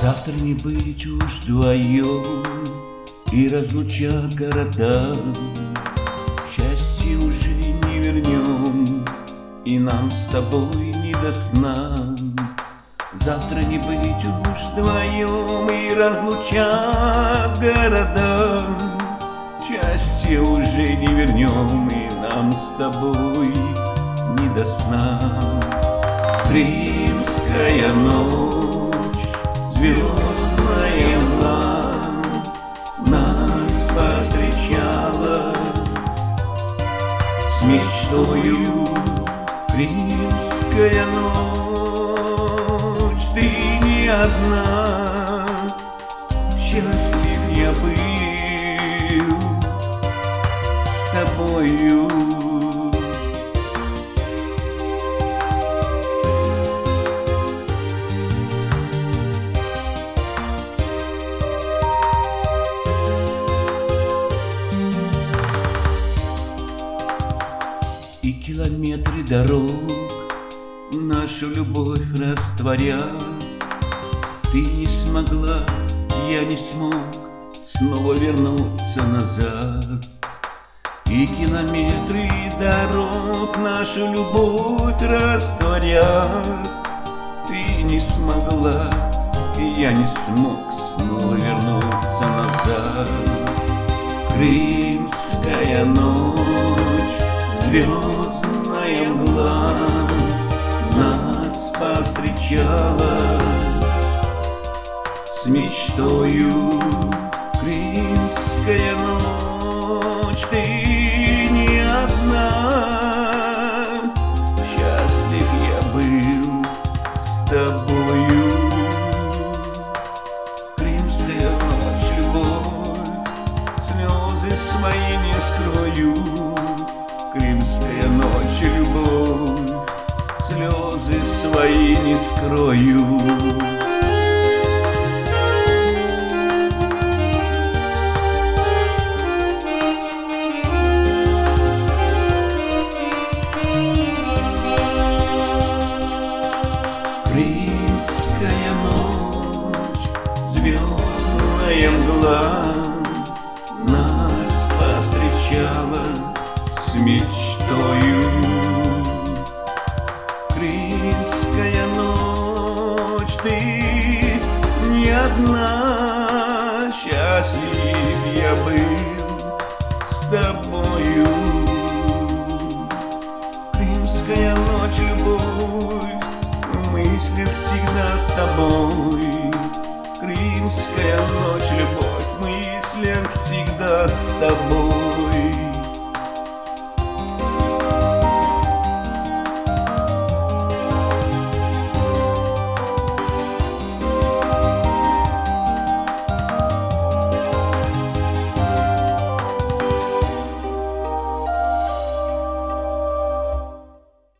Завтра не быть уж вдвоем, и разлучат города. Счастье уже не вернем, и нам с тобой не до сна. Завтра не быть уж вдвоем, и разлучат города. Счастье уже не вернем, и нам с тобой не до сна. Римская ночь, звездная мгла нас повстречала с мечтою. Римская ночь, ты не одна, счастлив я был с тобою. И километры дорог нашу любовь растворя. Ты не смогла, я не смог снова вернуться назад. И километры дорог нашу любовь растворя. Ты не смогла, я не смог снова вернуться назад. Крымская ночь, звездная мгла нас повстречала с мечтою. Крымская ночь, ты не одна, счастлив я был с тобою. Крымская ночь, любовь, слезы свои не скрою. Крымская ночь, любовь, слезы свои не скрою. Крымская ночь, звездная мгла нас повстречала с мечтою. Крымская ночь, ты не одна, счастлив я был с тобою. Крымская ночь, любовь, в мыслях всегда с тобой. Крымская ночь, любовь, в мыслях всегда с тобой.